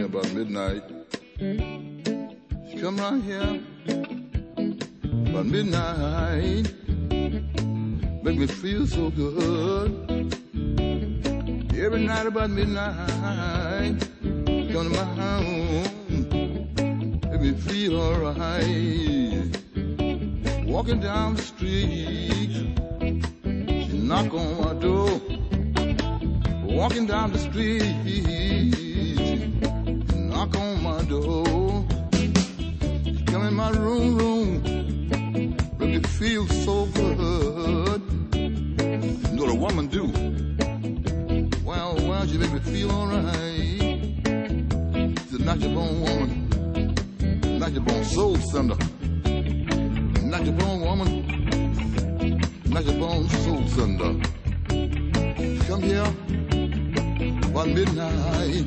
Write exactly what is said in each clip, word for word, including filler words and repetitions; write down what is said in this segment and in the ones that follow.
about midnight. She come around here about midnight. Make me feel so good. Every night about midnight, come to my home, make me feel alright. Walking down the street, she knock on my door. Walking down the street, she knock on my door. She come in my room, room, make me feel so good. You know what a woman do? Well, well, she make me feel alright. She's a knock your bone woman, knock your bone soul thunder. Knock your bone woman, knock your bone soul thunder. Come here, one midnight.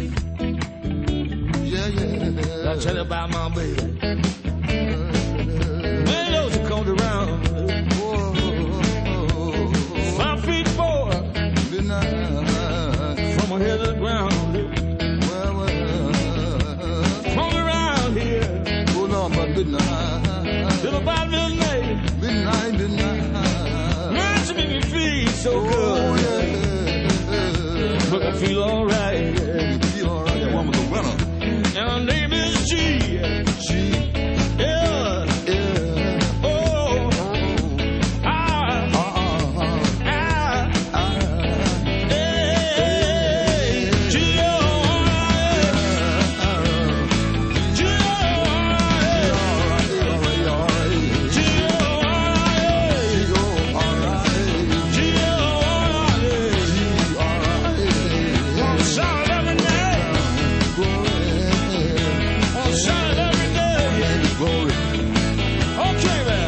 Yeah, yeah. I'll tell you about my baby. When those who come around, five feet four, midnight. from my head to the ground. Well, well, Come around here hold on, about midnight. till about midnight. Midnight, midnight. Man, she make me feel so Oh, good. yeah. Make me feel alright. Make me feel alright. That woman's a winner. And her name is G. She, Yeah. yeah. Oh. Ah. Uh, uh, Ah. uh, uh. Hey. G. O. G. O. G. O. Shout every night. Shout every day. Okay, man.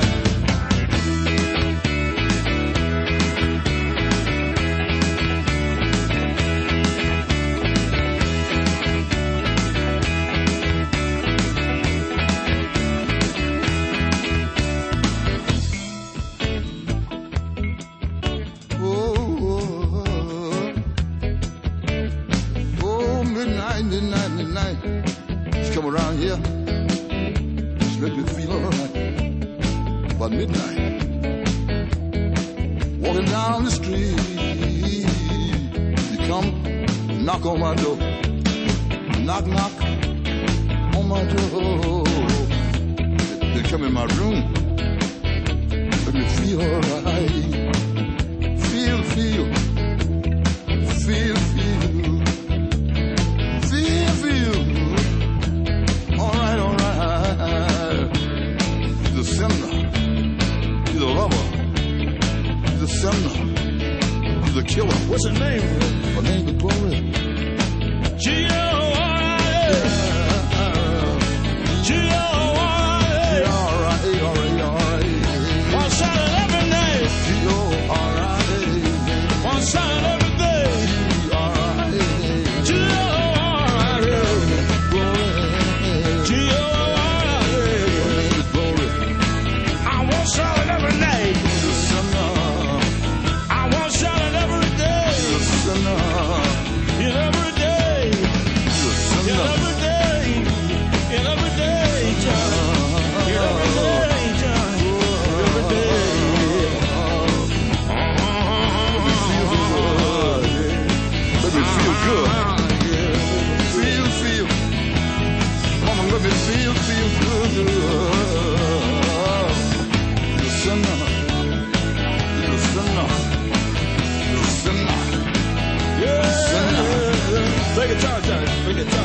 Oh, midnight, midnight, midnight. She come around here. She make me feel alright. About midnight. Walking down the street. She come, knock on my door. Knock, knock on my door. They, they come in my room. Make me feel alright. Feel, feel. Feel, feel. Feel, feel. Alright, alright. She's a sinner. She's a lover. She's a sinner. She's a killer. What's her name? Her name is Glory. G. O. G. O. Alright, alright, alright. One shot every night. G O R I A. One shot every day. G. O. G. O. I want shot every night. I want shot every day. In every day. In every day. In every day, John. In every day, John. Every day. Let me feel good. Feel, feel. Mama, let me feel, feel good. You're a sinner. You're a sinner. You're a sinner. Yeah. Sinner. Take a time, Johnny. Take a time.